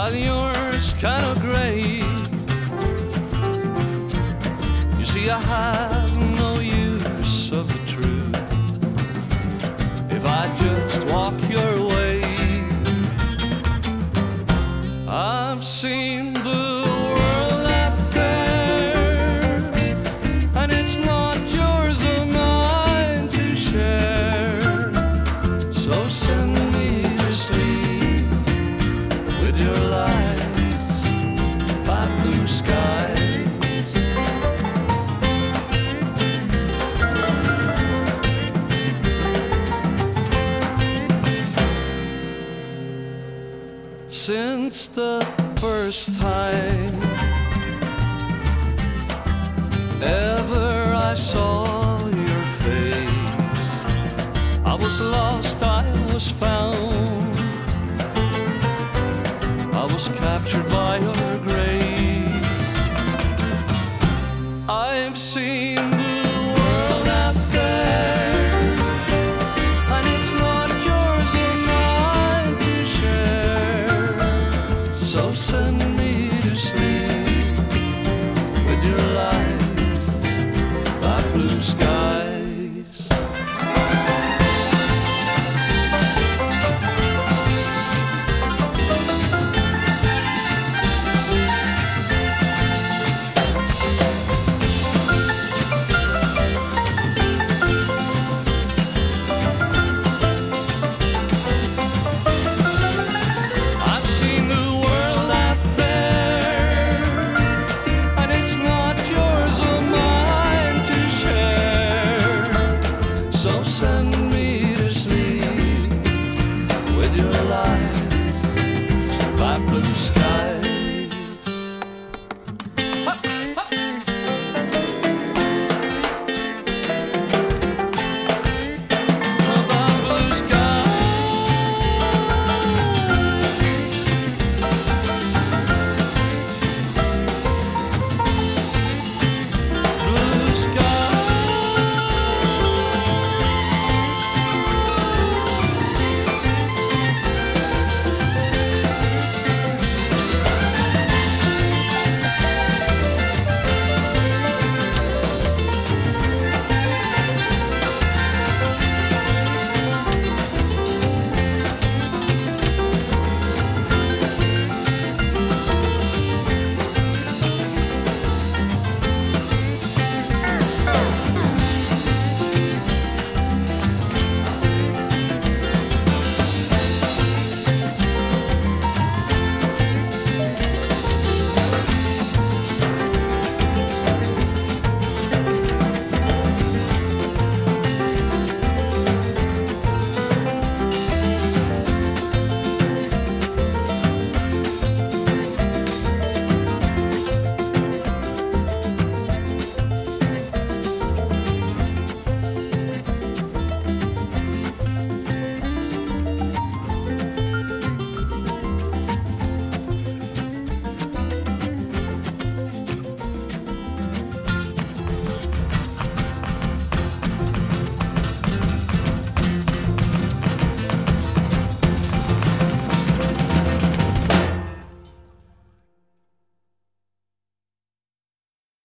while yours kind of gray. You see, I have no use of the truth if I just walk your way. I've seen the world out there, and it's not yours or mine to share. So send me to sleep with your lies by blue skies. Since the first time ever I saw your face, I was lost, I was found, I was captured by your grace. I've seen the world out there, and it's not yours or mine to share. So send me to sleep with your lies by blue skies. I've seen the world out there, and it's not yours or mine to share. So send me to sleep with your lies by blue skies.